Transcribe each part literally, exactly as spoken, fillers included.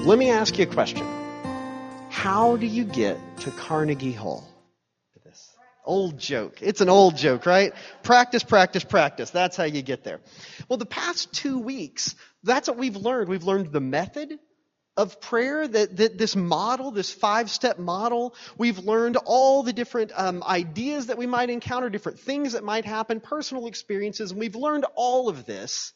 Let me ask you a question. How do you get to Carnegie Hall? This old joke. It's an old joke, right? Practice, practice, practice. That's how you get there. Well, the past two weeks, that's what we've learned. We've learned the method of prayer, that, that this model, this five-step model. We've learned all the different um, ideas that we might encounter, different things that might happen, personal experiences, and we've learned all of this.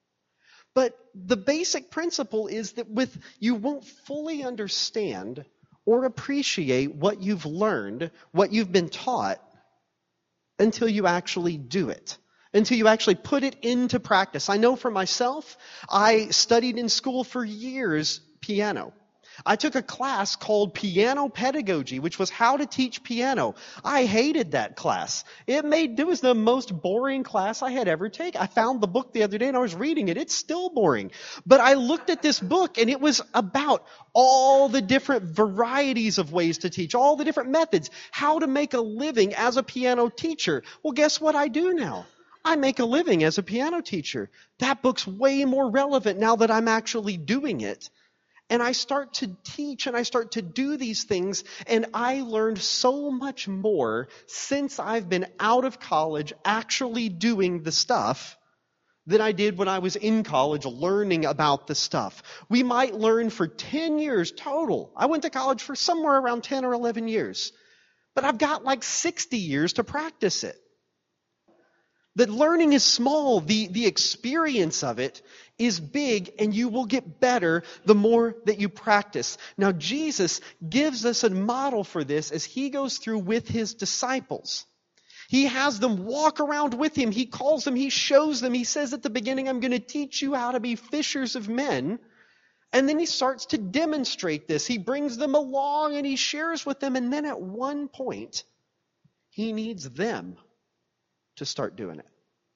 But the basic principle is that with you won't fully understand or appreciate what you've learned, what you've been taught, until you actually do it. Until you actually put it into practice. I know for myself, I studied in school for years piano. I took a class called Piano Pedagogy, which was how to teach piano. I hated that class. It made it was the most boring class I had ever taken. I found the book the other day and I was reading it. It's still boring. But I looked at this book and it was about all the different varieties of ways to teach, all the different methods, how to make a living as a piano teacher. Well, guess what I do now? I make a living as a piano teacher. That book's way more relevant now that I'm actually doing it. And I start to teach and I start to do these things, and I learned so much more since I've been out of college actually doing the stuff than I did when I was in college learning about the stuff. We might learn for ten years total. I went to college for somewhere around ten or eleven years. But I've got like sixty years to practice it. That learning is small, the, the experience of it is big, and you will get better the more that you practice. Now, Jesus gives us a model for this as he goes through with his disciples. He has them walk around with him. He calls them, he shows them. He says at the beginning, I'm going to teach you how to be fishers of men. And then he starts to demonstrate this. He brings them along and he shares with them. And then at one point, he needs them to start doing it.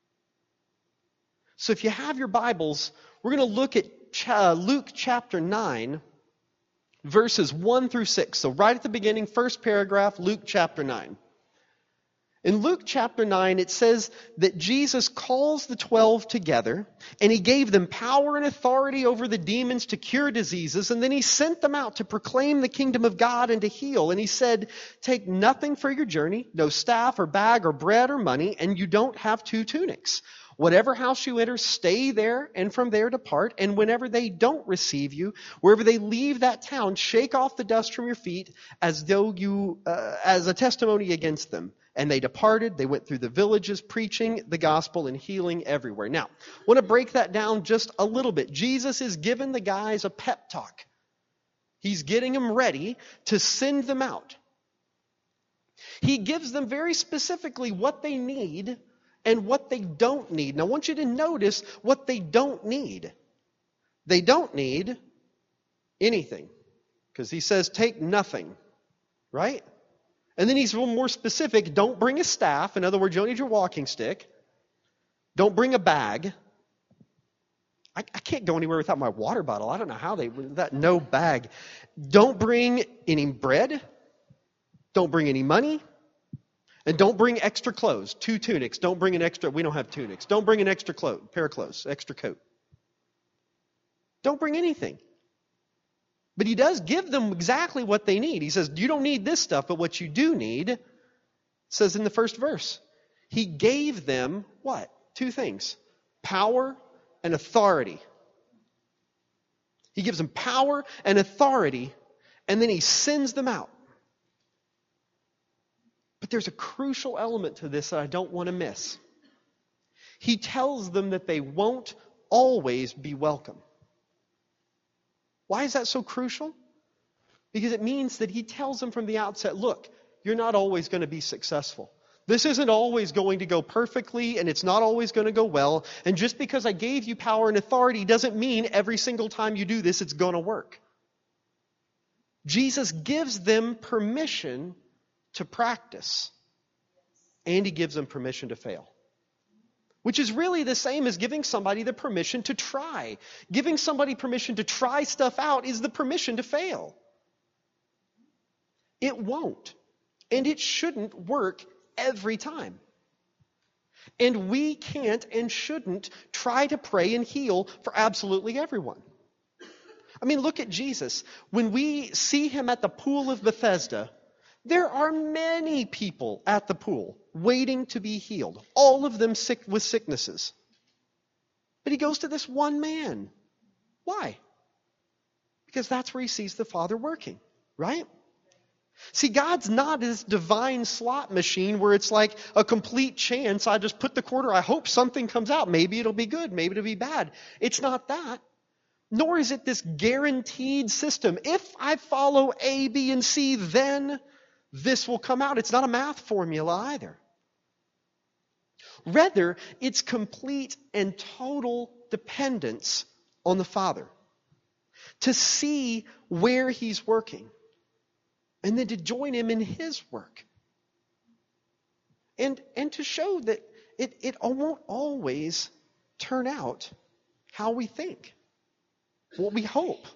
So if you have your Bibles, we're going to look at Luke chapter nine, verses one through six. So right at the beginning, first paragraph, Luke chapter nine. In Luke chapter nine, it says that Jesus calls the twelve together, and he gave them power and authority over the demons to cure diseases, and then he sent them out to proclaim the kingdom of God and to heal. And he said, take nothing for your journey, no staff or bag or bread or money, and you don't have two tunics. Whatever house you enter, stay there, and from there depart. And whenever they don't receive you, wherever they leave that town, shake off the dust from your feet as though you, uh, as a testimony against them. And they departed. They went through the villages, preaching the gospel and healing everywhere. Now, I want to break that down just a little bit. Jesus is giving the guys a pep talk. He's getting them ready to send them out. He gives them very specifically what they need and what they don't need. And I want you to notice what they don't need. They don't need anything. Because he says, take nothing. Right? And then he's a little more specific. Don't bring a staff. In other words, you don't need your walking stick. Don't bring a bag. I, I can't go anywhere without my water bottle. I don't know how they, that no bag. Don't bring any bread. Don't bring any money. And don't bring extra clothes, two tunics. Don't bring an extra, we don't have tunics. Don't bring an extra clothes, pair of clothes, extra coat. Don't bring anything. But he does give them exactly what they need. He says, you don't need this stuff, but what you do need, it says in the first verse, he gave them what? Two things, power and authority. He gives them power and authority, and then he sends them out. But there's a crucial element to this that I don't want to miss. He tells them that they won't always be welcome. Why is that so crucial? Because it means that he tells them from the outset, look, you're not always going to be successful. This isn't always going to go perfectly, and it's not always going to go well. And just because I gave you power and authority doesn't mean every single time you do this, it's going to work. Jesus gives them permission to practice, and he gives them permission to fail. Which is really the same as giving somebody the permission to try. Giving somebody permission to try stuff out is the permission to fail. It won't, and it shouldn't work every time. And we can't and shouldn't try to pray and heal for absolutely everyone. I mean, look at Jesus. When we see him at the pool of Bethesda, there are many people at the pool waiting to be healed, all of them sick with sicknesses. But he goes to this one man. Why? Because that's where he sees the Father working, right? See, God's not this divine slot machine where it's like a complete chance. I just put the quarter, I hope something comes out. Maybe it'll be good, maybe it'll be bad. It's not that. Nor is it this guaranteed system. If I follow A, B, and C, then this will come out. It's not a math formula either. Rather, it's complete and total dependence on the Father to see where he's working and then to join him in his work. And, and to show that it, it won't always turn out how we think, what we hope.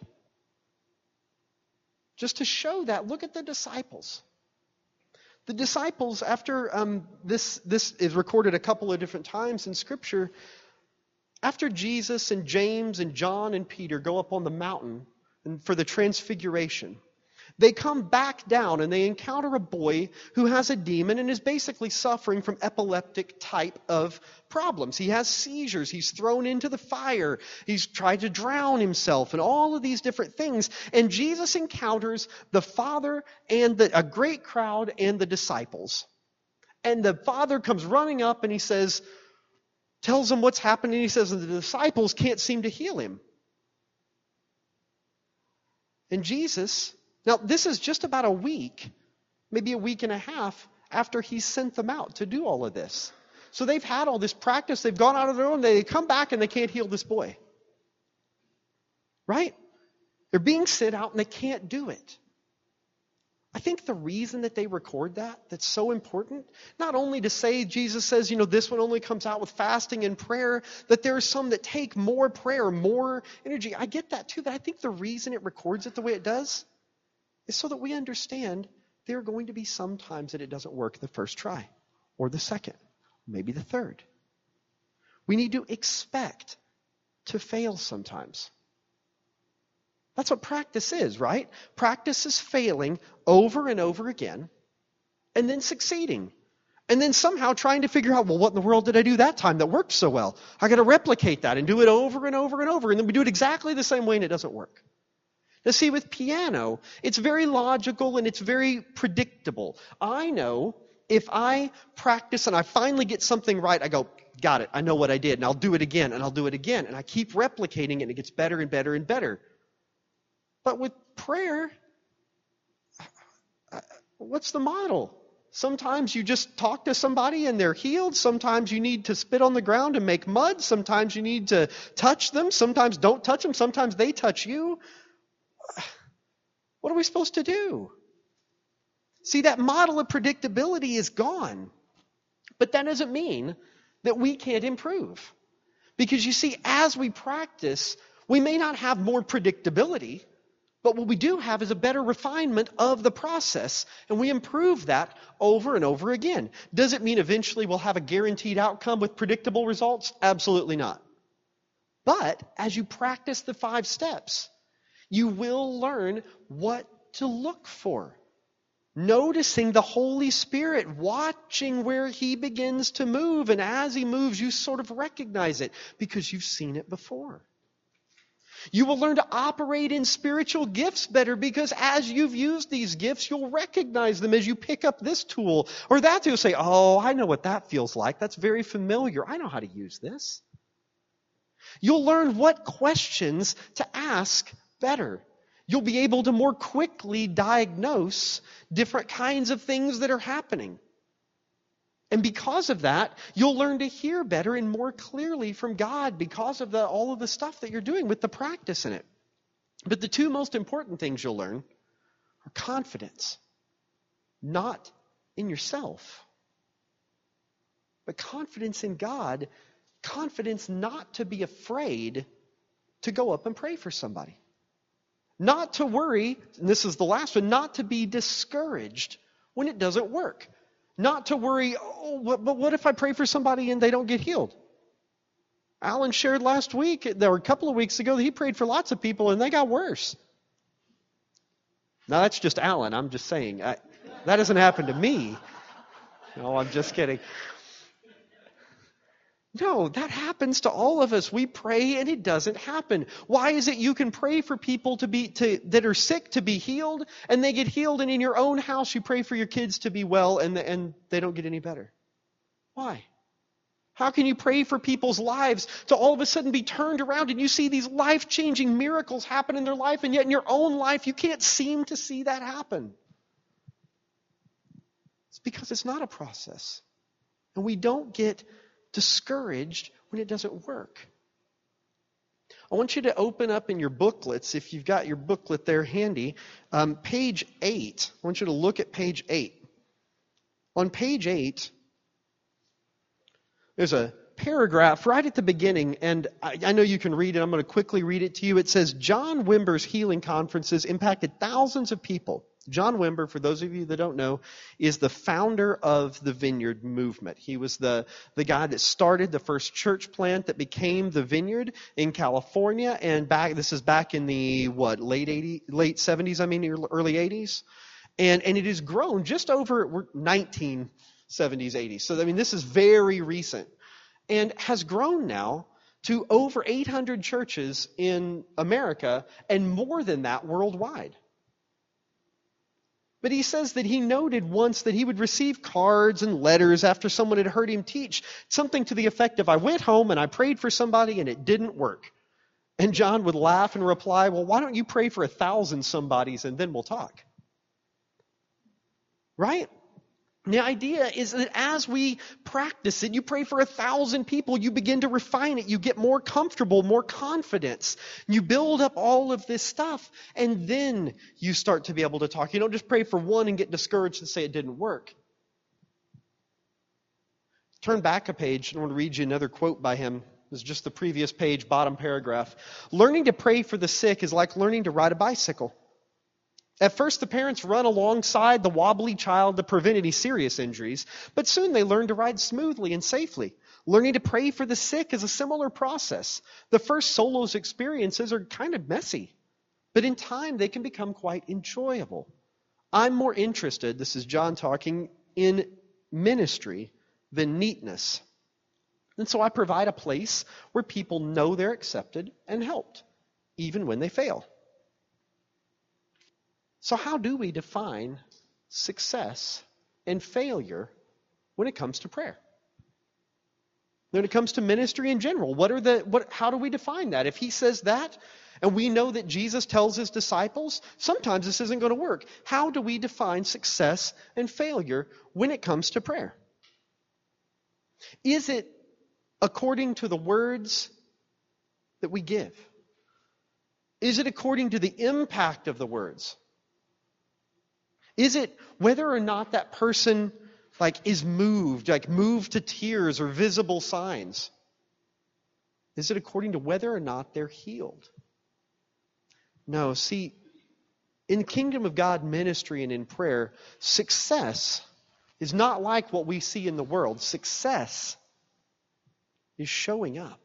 Just to show that, look at the disciples. The disciples, after um, this, this is recorded a couple of different times in Scripture, after Jesus and James and John and Peter go up on the mountain and for the transfiguration, they come back down and they encounter a boy who has a demon and is basically suffering from epileptic type of problems. He has seizures. He's thrown into the fire. He's tried to drown himself and all of these different things. And Jesus encounters the Father and the, a great crowd and the disciples. And the Father comes running up and he says, tells them what's happening. He says, the disciples can't seem to heal him. And Jesus... Now, this is just about a week, maybe a week and a half after he sent them out to do all of this. So they've had all this practice. They've gone out of their own. They come back and they can't heal this boy. Right? They're being sent out and they can't do it. I think the reason that they record that, that's so important, not only to say, Jesus says, you know, this one only comes out with fasting and prayer, that there are some that take more prayer, more energy. I get that too, but I think the reason it records it the way it does is so that we understand there are going to be some times that it doesn't work the first try, or the second, maybe the third. We need to expect to fail sometimes. That's what practice is, right? Practice is failing over and over again, and then succeeding. And then somehow trying to figure out, well, what in the world did I do that time that worked so well? I got to replicate that and do it over and over and over, and then we do it exactly the same way and it doesn't work. Now see, with piano, it's very logical and it's very predictable. I know if I practice and I finally get something right, I go, got it, I know what I did, and I'll do it again, and I'll do it again. And I keep replicating it, and it gets better and better and better. But with prayer, what's the model? Sometimes you just talk to somebody and they're healed. Sometimes you need to spit on the ground and make mud. Sometimes you need to touch them. Sometimes don't touch them. Sometimes they touch you. What are we supposed to do? See, that model of predictability is gone. But that doesn't mean that we can't improve. Because you see, as we practice, we may not have more predictability, but what we do have is a better refinement of the process, and we improve that over and over again. Does it mean eventually we'll have a guaranteed outcome with predictable results? Absolutely not. But as you practice the five steps, you will learn what to look for. Noticing the Holy Spirit, watching where He begins to move, and as He moves, you sort of recognize it because you've seen it before. You will learn to operate in spiritual gifts better because as you've used these gifts, you'll recognize them as you pick up this tool or that tool. You'll say, oh, I know what that feels like. That's very familiar. I know how to use this. You'll learn what questions to ask better. You'll be able to more quickly diagnose different kinds of things that are happening. And because of that, you'll learn to hear better and more clearly from God because of the, all of the stuff that you're doing with the practice in it. But the two most important things you'll learn are confidence, not in yourself, but confidence in God, confidence not to be afraid to go up and pray for somebody. Not to worry, and this is the last one, not to be discouraged when it doesn't work. Not to worry, oh, but what if I pray for somebody and they don't get healed? Alan shared last week, there were a couple of weeks ago, that he prayed for lots of people and they got worse. Now, that's just Alan. I'm just saying. I, that doesn't happen to me. No, I'm just kidding. No, that happens to all of us. We pray and it doesn't happen. Why is it you can pray for people to be to that are sick to be healed and they get healed, and in your own house you pray for your kids to be well and and they don't get any better? Why? How can you pray for people's lives to all of a sudden be turned around and you see these life-changing miracles happen in their life, and yet in your own life you can't seem to see that happen? It's because it's not a process. And we don't get discouraged when it doesn't work. I want you to open up in your booklets, if you've got your booklet there handy, um, page eight. I want you to look at page eight. On page eight, there's a paragraph right at the beginning, and I, I know you can read it. I'm going to quickly read it to you. It says, John Wimber's healing conferences impacted thousands of people. John Wimber, for those of you that don't know, is the founder of the Vineyard movement. He was the, the guy that started the first church plant that became the Vineyard in California. And back, this is back in the, what, late eighties, late seventies, I mean, early eighties. And, and it has grown just over nineteen seventies, eighties. So, I mean, this is very recent. And has grown now to over eight hundred churches in America and more than that worldwide. But he says that he noted once that he would receive cards and letters after someone had heard him teach, something to the effect of, I went home and I prayed for somebody and it didn't work. And John would laugh and reply, well, why don't you pray for a thousand somebodies and then we'll talk? Right? The idea is that as we practice it, you pray for a thousand people, you begin to refine it, you get more comfortable, more confidence. You build up all of this stuff, and then you start to be able to talk. You don't just pray for one and get discouraged and say it didn't work. Turn back a page, and I want to read you another quote by him. This is just the previous page, bottom paragraph. Learning to pray for the sick is like learning to ride a bicycle. At first, the parents run alongside the wobbly child to prevent any serious injuries, but soon they learn to ride smoothly and safely. Learning to pray for the sick is a similar process. The first solo's experiences are kind of messy, but in time they can become quite enjoyable. I'm more interested, this is John talking, in ministry than neatness. And so I provide a place where people know they're accepted and helped, even when they fail. So how do we define success and failure when it comes to prayer? When it comes to ministry in general, what are the what how do we define that? If he says that, and we know that Jesus tells his disciples, sometimes this isn't going to work. How do we define success and failure when it comes to prayer? Is it according to the words that we give? Is it according to the impact of the words? Is it whether or not that person like is moved, like moved to tears or visible signs? Is it according to whether or not they're healed? No, see, in the kingdom of God ministry and in prayer, success is not like what we see in the world. Success is showing up.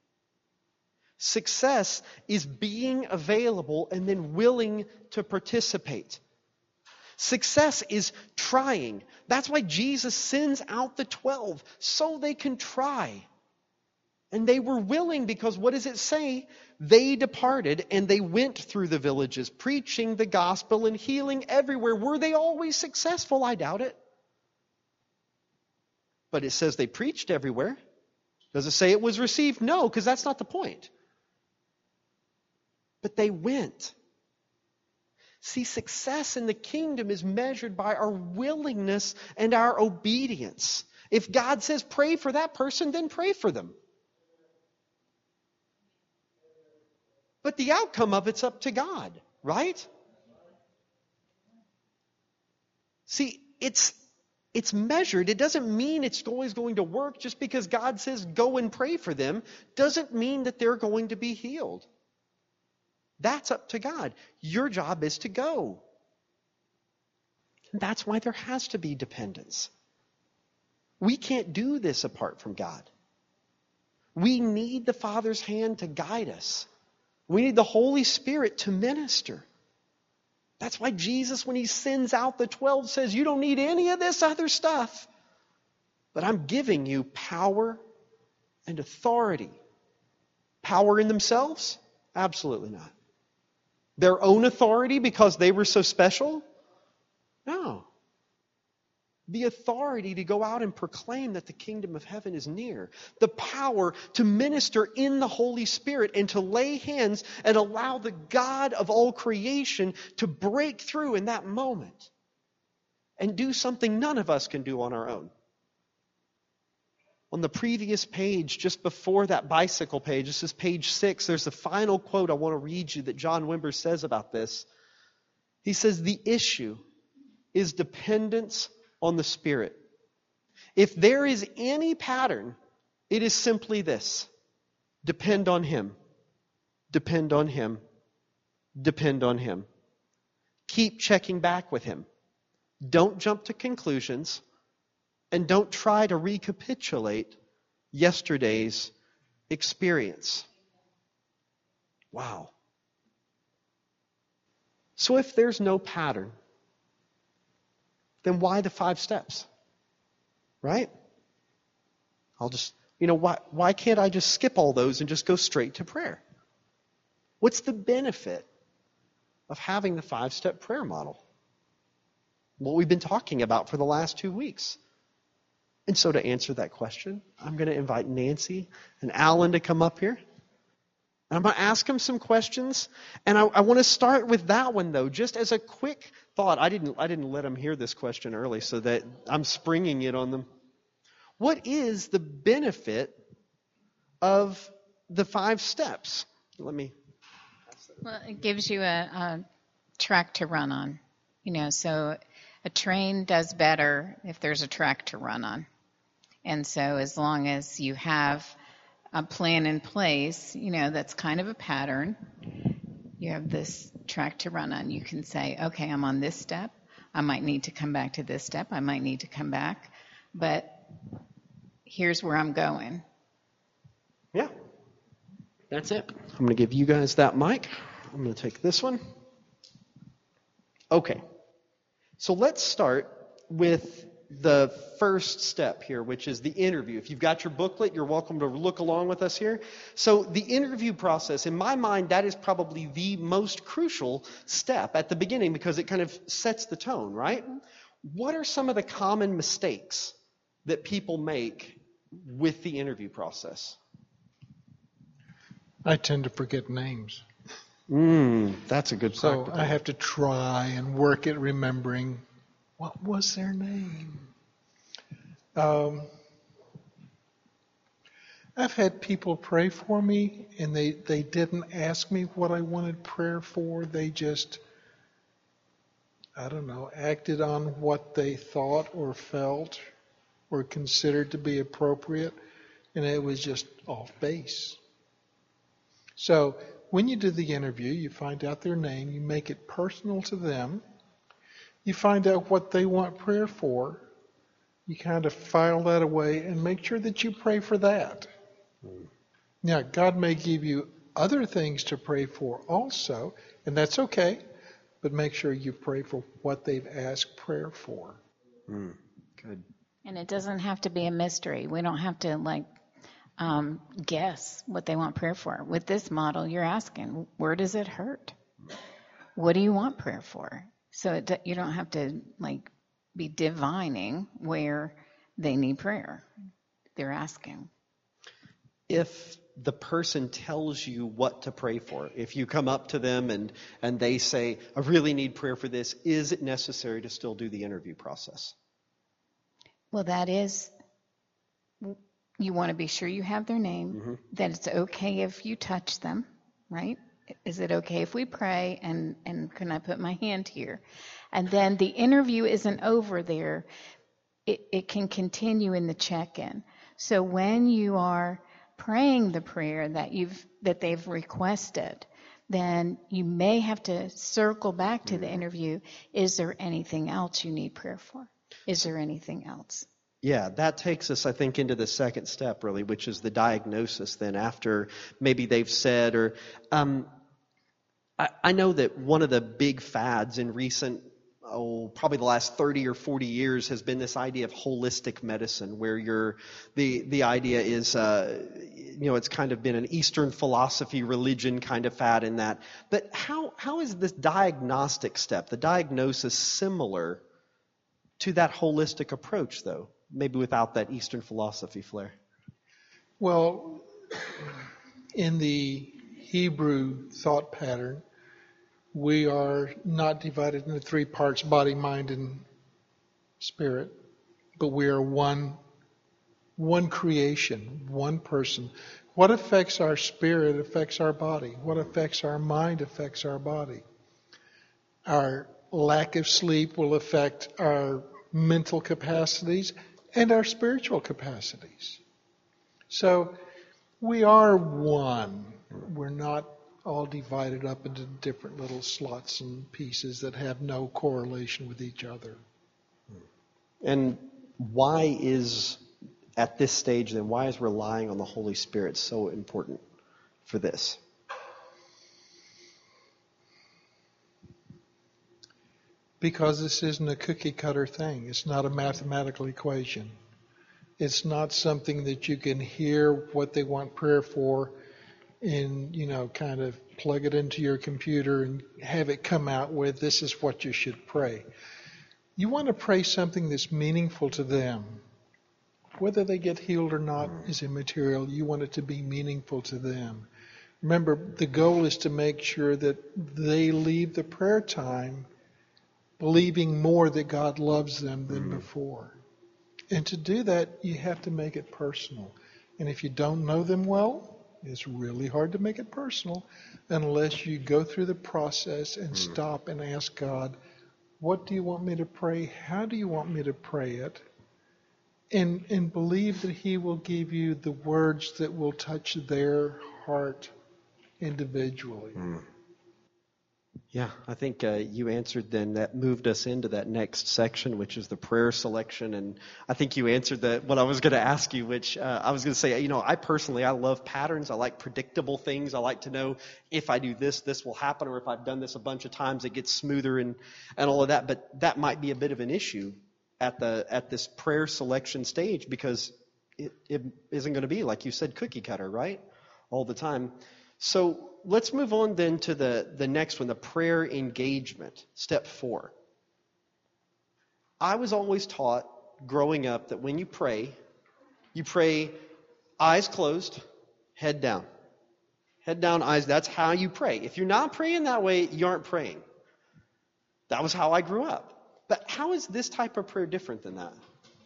Success is being available and then willing to participate. Success is trying. That's why Jesus sends out the twelve, so they can try. And they were willing because what does it say? They departed and they went through the villages, preaching the gospel and healing everywhere. Were they always successful? I doubt it. But it says they preached everywhere. Does it say it was received? No, because that's not the point. But they went. See, success in the kingdom is measured by our willingness and our obedience. If God says pray for that person, then pray for them. But the outcome of it's up to God, right? See, it's it's measured. It doesn't mean it's always going to work. Just because God says go and pray for them doesn't mean that they're going to be healed. That's up to God. Your job is to go. And that's why there has to be dependence. We can't do this apart from God. We need the Father's hand to guide us. We need the Holy Spirit to minister. That's why Jesus, when he sends out the twelve, says, you don't need any of this other stuff, but I'm giving you power and authority. Power in themselves? Absolutely not. Their own authority because they were so special? No. The authority to go out and proclaim that the kingdom of heaven is near. The power to minister in the Holy Spirit and to lay hands and allow the God of all creation to break through in that moment and do something none of us can do on our own. On the previous page, just before that bicycle page, this is page six, there's a final quote I want to read you that John Wimber says about this. He says, the issue is dependence on the Spirit. If there is any pattern, it is simply this. Depend on Him. Depend on Him. Depend on Him. Keep checking back with Him. Don't jump to conclusions. And don't try to recapitulate yesterday's experience. Wow. So if there's no pattern, then why the five steps? Right? I'll just, you know, why, why can't I just skip all those and just go straight to prayer? What's the benefit of having the five-step prayer model? What we've been talking about for the last two weeks. And so to answer that question, I'm going to invite Nancy and Alan to come up here. And I'm going to ask them some questions. And I, I want to start with that one, though, just as a quick thought. I didn't, I didn't let them hear this question early, so that I'm springing it on them. What is the benefit of the five steps? Let me. Well, it gives you a, a track to run on. You know, so a train does better if there's a track to run on. And so as long as you have a plan in place, you know, that's kind of a pattern, you have this track to run on. You can say, okay, I'm on this step. I might need to come back to this step. I might need to come back. But here's where I'm going. Yeah. That's it. I'm going to give you guys that mic. I'm going to take this one. Okay. So let's start with the first step here, which is the interview. If you've got your booklet, you're welcome to look along with us here. So the interview process, in my mind, that is probably the most crucial step at the beginning because it kind of sets the tone, right? What are some of the common mistakes that people make with the interview process? I tend to forget names. Mm, that's a good So practical. I have to try and work at remembering what was their name. Um, I've had people pray for me, and they, they didn't ask me what I wanted prayer for. They just, I don't know, acted on what they thought or felt or considered to be appropriate, and it was just off base. So when you do the interview, you find out their name, you make it personal to them, you find out what they want prayer for, you kind of file that away and make sure that you pray for that. Mm. Now, God may give you other things to pray for also, and that's okay, but make sure you pray for what they've asked prayer for. Mm. Good. And it doesn't have to be a mystery. We don't have to, like, um, guess what they want prayer for. With this model, you're asking, where does it hurt? What do you want prayer for? So it, you don't have to, like, be divining where they need prayer. They're asking. If the person tells you what to pray for, if you come up to them and, and they say, I really need prayer for this, is it necessary to still do the interview process? Well, that is, you want to be sure you have their name, mm-hmm. that it's okay if you touch them, right? Is it okay if we pray, and, and can I put my hand here? And then the interview isn't over there. It, it can continue in the check-in. So when you are praying the prayer that you've that they've requested, then you may have to circle back to the interview. Is there anything else you need prayer for? Is there anything else? Yeah, that takes us, I think, into the second step, really, which is the diagnosis then after maybe they've said or... Um, I, I know that one of the big fads in recent, oh, probably the last thirty or forty years has been this idea of holistic medicine, where you're, the, the idea is, uh, you know, it's kind of been an Eastern philosophy, religion kind of fad in that. But how how is this diagnostic step, the diagnosis, similar to that holistic approach, though? Maybe without that Eastern philosophy flair. Well, in the Hebrew thought pattern, we are not divided into three parts, body, mind, and spirit, but we are one, one creation, one person. What affects our spirit affects our body. What affects our mind affects our body. Our lack of sleep will affect our mental capacities and our spiritual capacities. So we are one. We're not all divided up into different little slots and pieces that have no correlation with each other. And why is, at this stage then, why is relying on the Holy Spirit so important for this? Because this isn't a cookie cutter thing. It's not a mathematical equation. It's not something that you can hear what they want prayer for and, you know, kind of plug it into your computer and have it come out with, this is what you should pray. You want to pray something that's meaningful to them. Whether they get healed or not is immaterial. You want it to be meaningful to them. Remember, the goal is to make sure that they leave the prayer time believing more that God loves them than before. And to do that, you have to make it personal. And if you don't know them well, it's really hard to make it personal unless you go through the process and stop and ask God, what do you want me to pray? How do you want me to pray it? And, and believe that He will give you the words that will touch their heart individually. Mm. Yeah, I think uh, you answered then. That moved us into that next section, which is the prayer selection. And I think you answered that what I was going to ask you, which uh, I was going to say, you know, I personally, I love patterns. I like predictable things. I like to know if I do this, this will happen, or if I've done this a bunch of times, it gets smoother and, and all of that. But that might be a bit of an issue at the at this prayer selection stage, because it, it isn't going to be, like you said, cookie cutter, right? All the time. So let's move on then to the, the next one, the prayer engagement, step four. I was always taught growing up that when you pray, you pray eyes closed, head down. Head down, eyes, that's how you pray. If you're not praying that way, you aren't praying. That was how I grew up. But how is this type of prayer different than that?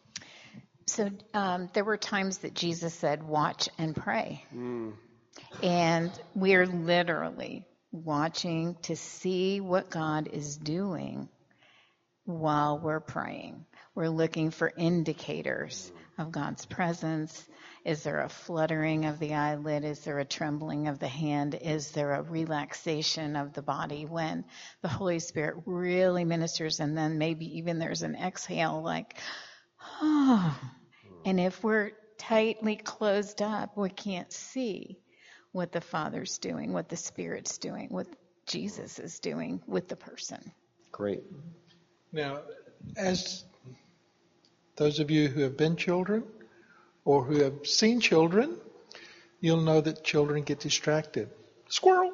So um, there were times that Jesus said, watch and pray. Mm. And we're literally watching to see what God is doing while we're praying. We're looking for indicators of God's presence. Is there a fluttering of the eyelid? Is there a trembling of the hand? Is there a relaxation of the body when the Holy Spirit really ministers? And then maybe even there's an exhale like, oh. And if we're tightly closed up, we can't see what the Father's doing, what the Spirit's doing, what Jesus is doing with the person. Great. Now, as those of you who have been children or who have seen children, you'll know that children get distracted. Squirrel!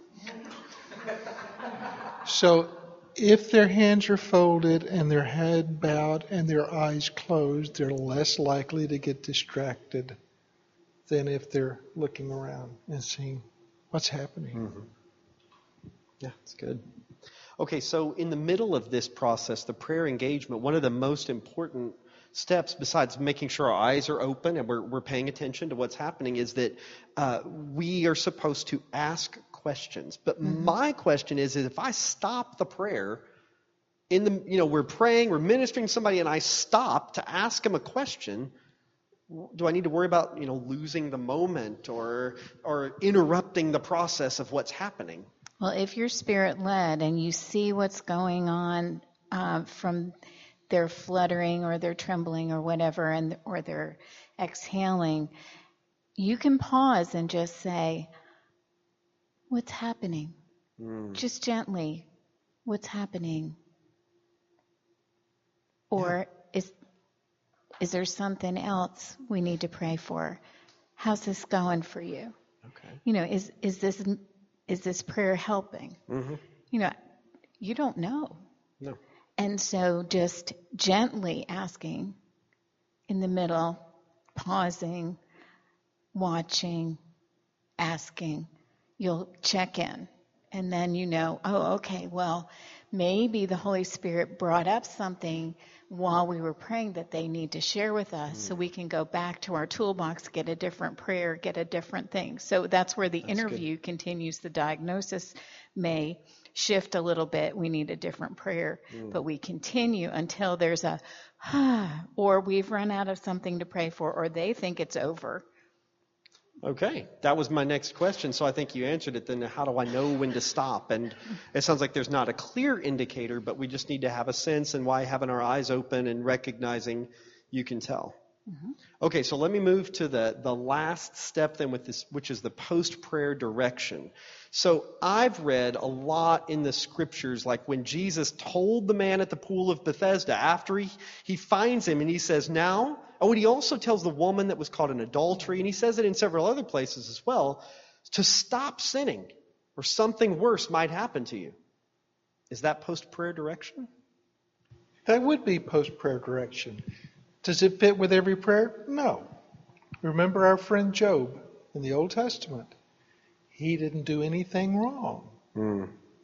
So if their hands are folded and their head bowed and their eyes closed, they're less likely to get distracted than if they're looking around and seeing what's happening. Mm-hmm. Yeah, that's good. Okay, so in the middle of this process, the prayer engagement, one of the most important steps, besides making sure our eyes are open and we're, we're paying attention to what's happening, is that uh, we are supposed to ask questions. But mm-hmm. my question is, is if I stop the prayer, in the you know we're praying, we're ministering to somebody, and I stop to ask them a question, do I need to worry about, you know, losing the moment or or interrupting the process of what's happening? Well, if you're Spirit-led and you see what's going on uh, from they're fluttering or they're trembling or whatever, and or they're exhaling, you can pause and just say, what's happening? Mm. Just gently, what's happening? Or yeah. is is there something else we need to pray for? How's this going for you? Okay. You know, is is this is this prayer helping? Mm-hmm. You know, you don't know. No. And so just gently asking in the middle, pausing, watching, asking, you'll check in. And then you know, oh, okay, well, maybe the Holy Spirit brought up something while we were praying that they need to share with us, mm. so we can go back to our toolbox, get a different prayer, get a different thing. So that's where the that's interview good. Continues. The diagnosis may shift a little bit. We need a different prayer, mm. but we continue until there's a, ah, or we've run out of something to pray for, or they think it's over. Okay, that was my next question, so I think you answered it then. How do I know when to stop? And it sounds like there's not a clear indicator, but we just need to have a sense, and why having our eyes open and recognizing you can tell. Mm-hmm. Okay, so let me move to the, the last step then with this, which is the post-prayer direction. So I've read a lot in the scriptures, like when Jesus told the man at the pool of Bethesda, after he, he finds him and he says, now, oh, and he also tells the woman that was caught in adultery, and he says it in several other places as well, to stop sinning, or something worse might happen to you. Is that post-prayer direction? That would be post-prayer direction. Does it fit with every prayer? No. Remember our friend Job in the Old Testament. He didn't do anything wrong. Mm.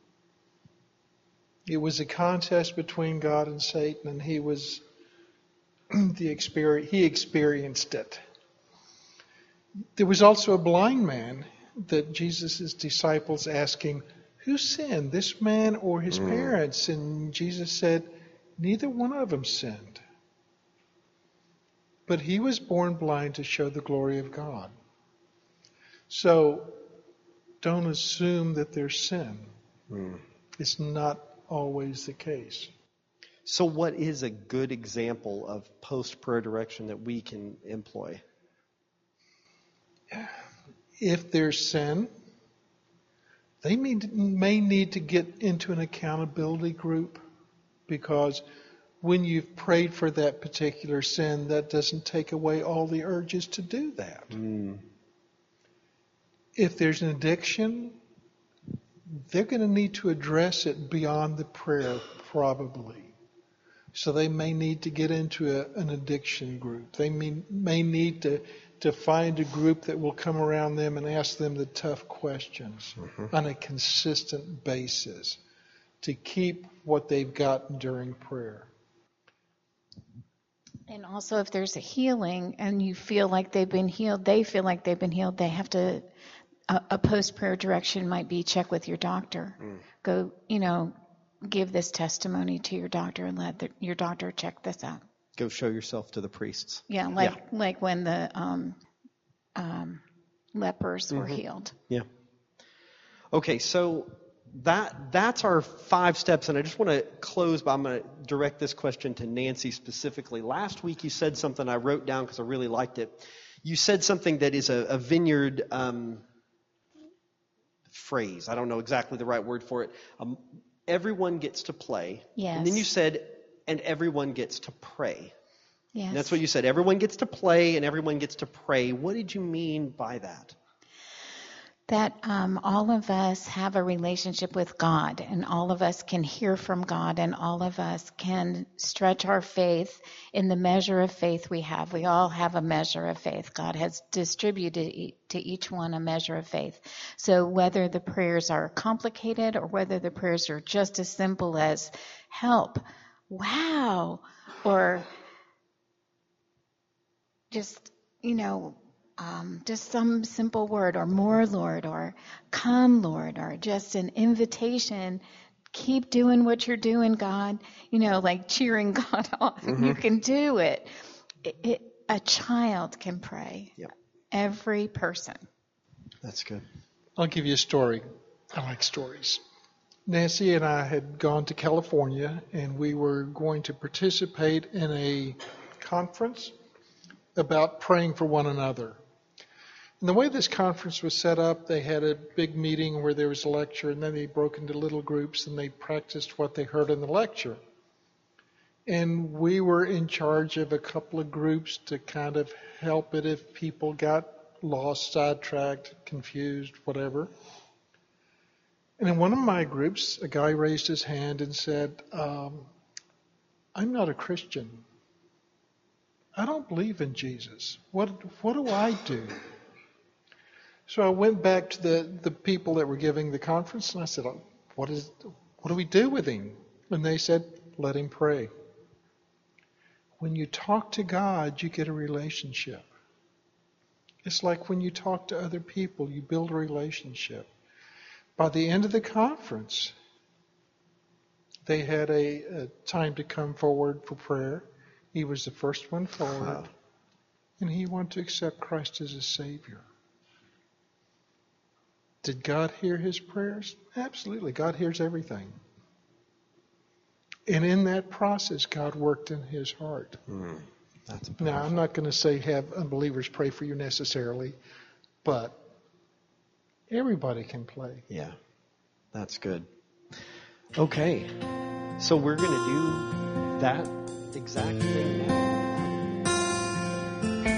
It was a contest between God and Satan, and he was the experience. He experienced it. There was also a blind man that Jesus' disciples asking, who sinned, this man or his mm. parents? And Jesus said, neither one of them sinned. But he was born blind to show the glory of God. So don't assume that there's sin. Mm. It's not always the case. So what is a good example of post-prayer direction that we can employ? If there's sin, they may, may need to get into an accountability group, because when you've prayed for that particular sin, that doesn't take away all the urges to do that. Mm. If there's an addiction, they're going to need to address it beyond the prayer, probably. So they may need to get into a, an addiction group. They may, may need to, to find a group that will come around them and ask them the tough questions mm-hmm. on a consistent basis to keep what they've gotten during prayer. And also, if there's a healing and you feel like they've been healed, they feel like they've been healed, they have to, a, a post-prayer direction might be check with your doctor. Mm. Go, you know, give this testimony to your doctor and let the, your doctor check this out. Go show yourself to the priests. Yeah, like yeah. like when the um, um, lepers mm-hmm. were healed. Yeah. Okay, so that that's our five steps, and I just want to close by I'm going to direct this question to Nancy specifically. Last week you said something I wrote down because I really liked it. You said something that is a, a vineyard um, phrase. I don't know exactly the right word for it. Um, everyone gets to play. Yes. And then you said, and everyone gets to pray. Yes. And that's what you said. Everyone gets to play and everyone gets to pray. What did you mean by that? That um, all of us have a relationship with God, and all of us can hear from God, and all of us can stretch our faith in the measure of faith we have. We all have a measure of faith. God has distributed to each one a measure of faith. So whether the prayers are complicated or whether the prayers are just as simple as help, wow, or just, you know, Um, just some simple word, or more, Lord, or come, Lord, or just an invitation. Keep doing what you're doing, God. You know, like cheering God on. Mm-hmm. You can do it. It, it. A child can pray. Yep. Every person. That's good. I'll give you a story. I like stories. Nancy and I had gone to California, and we were going to participate in a conference about praying for one another. And the way this conference was set up, they had a big meeting where there was a lecture, and then they broke into little groups and they practiced what they heard in the lecture. And we were in charge of a couple of groups to kind of help it if people got lost, sidetracked, confused, whatever. And in one of my groups, a guy raised his hand and said, um, I'm not a Christian. I don't believe in Jesus. What what do I do? So I went back to the, the people that were giving the conference, and I said, what is what do we do with him? And they said, let him pray. When you talk to God, you get a relationship. It's like when you talk to other people, you build a relationship. By the end of the conference, they had a, a time to come forward for prayer. He was the first one forward, wow. And he wanted to accept Christ as his Savior. Did God hear his prayers? Absolutely. God hears everything. And in that process, God worked in his heart. Mm, that's now, I'm not going to say have unbelievers pray for you necessarily, but everybody can pray. Yeah, that's good. Okay, so we're going to do that exact thing now.